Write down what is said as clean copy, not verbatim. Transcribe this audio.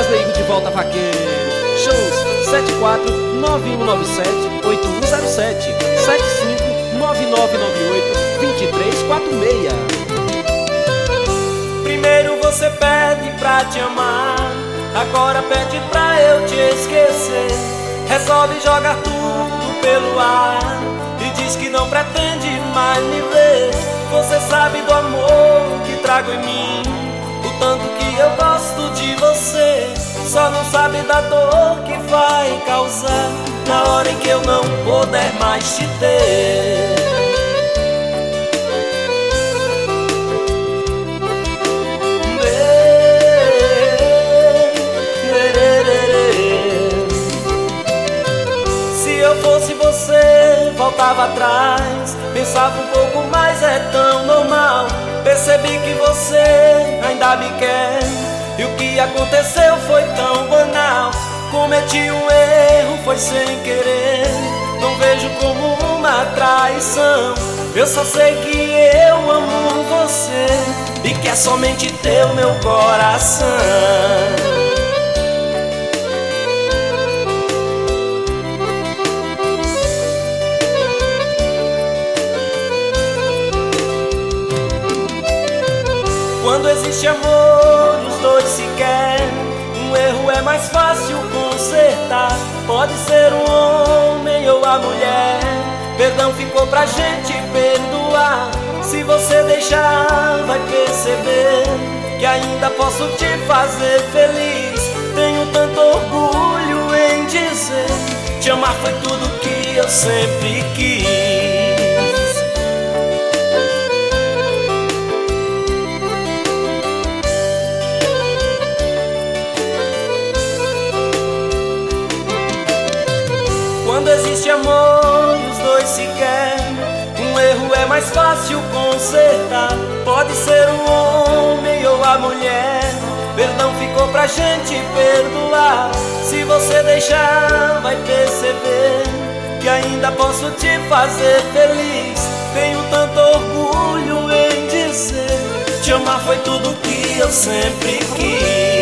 veículo de volta vaqueiro. Shows 74-9197-8107 75-9998-2346. Primeiro você pede pra te amar, agora pede pra eu te esquecer. Resolve jogar tudo pelo ar e diz que não pretende mais me ver. Você sabe do amor que trago em mim, o tanto que eu gosto de você. Só não sabe da dor que vai causar na hora em que eu não puder mais te ter. Se eu fosse você, voltava atrás, pensava um pouco mais, é tão normal. Percebi que você ainda me quer e o que aconteceu foi tão banal. Cometi um erro, foi sem querer, não vejo como uma traição. Eu só sei que eu amo você e que é somente teu meu coração. Quando existe amor, os dois se querem. Um erro é mais fácil consertar. Pode ser um homem ou a mulher. Perdão ficou pra gente perdoar. Se você deixar, vai perceber que ainda posso te fazer feliz. Tenho tanto orgulho em dizer: te amar foi tudo que eu sempre quis. Quando existe amor, os dois se querem. Um erro é mais fácil consertar. Pode ser um homem ou a mulher. Perdão ficou pra gente perdoar. Se você deixar, vai perceber que ainda posso te fazer feliz. Tenho tanto orgulho em dizer: te amar foi tudo que eu sempre quis.